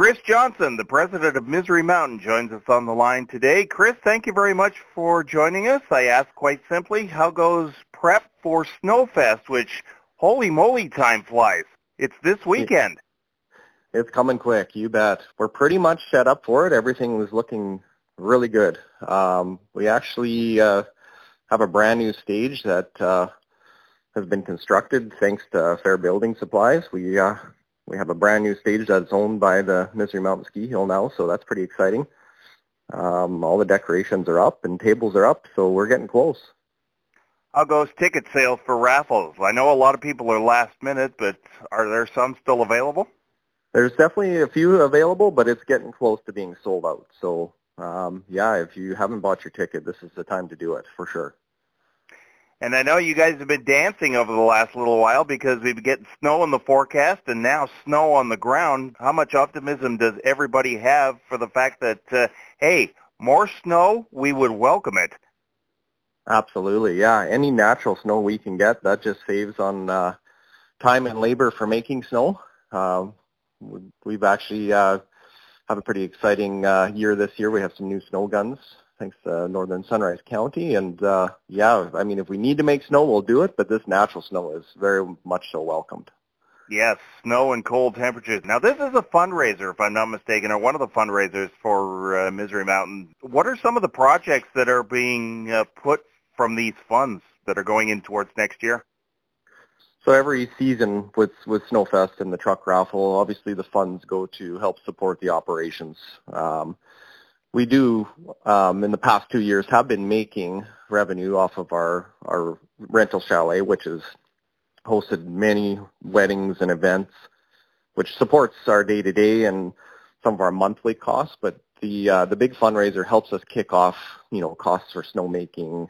Chris Johnson, the president of Misery Mountain, joins us on the line today. Chris, thank you very much for joining us. I ask quite simply, how goes prep for Snowfest, which, holy moly, time flies. It's this weekend. It's coming quick, you bet. We're pretty much set up for it. Everything was looking really good. We actually have a brand new stage that has been constructed thanks to Fair Building Supplies. We have a brand new stage that's owned by the Misery Mountain Ski Hill now, so that's pretty exciting. All the decorations are up and tables are up, so we're getting close. How goes ticket sales for raffles? I know a lot of people are last minute, but are there some still available? There's definitely a few available, but it's getting close to being sold out. So, if you haven't bought your ticket, this is the time to do it, for sure. And I know you guys have been dancing over the last little while because we've been getting snow in the forecast and now snow on the ground. How much optimism does everybody have for the fact that, hey, more snow, we would welcome it? Absolutely, yeah. Any natural snow we can get, that just saves on time and labor for making snow. We've actually have a pretty exciting year this year. We have some new snow guns, thanks to Northern Sunrise County. And, if we need to make snow, we'll do it. But this natural snow is very much so welcomed. Yes, snow and cold temperatures. Now, this is a fundraiser, if I'm not mistaken, or one of the fundraisers for Misery Mountain. What are some of the projects that are being put from these funds that are going in towards next year? So every season with Snowfest and the truck raffle, obviously the funds go to help support the operations. We do, in the past 2 years, have been making revenue off of our rental chalet, which has hosted many weddings and events, which supports our day-to-day and some of our monthly costs. But the big fundraiser helps us kick off, costs for snowmaking,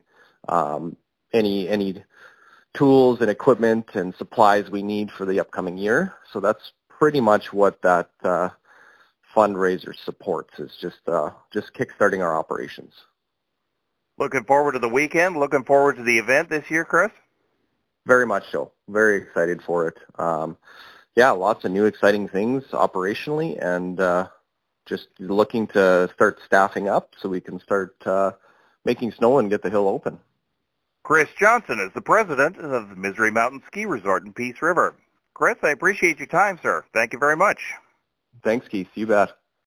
any tools and equipment and supplies we need for the upcoming year. So that's pretty much what that fundraiser supports, is just kickstarting our operations. Looking forward to the weekend, looking forward to the event this year, Chris? Very much so. Very excited for it. Lots of new exciting things operationally, and just looking to start staffing up so we can start making snow and get the hill open. Chris Johnson is the president of the Misery Mountain Ski Resort in Peace River. Chris, I appreciate your time, sir. Thank you very much. Thanks, Keith. You bet.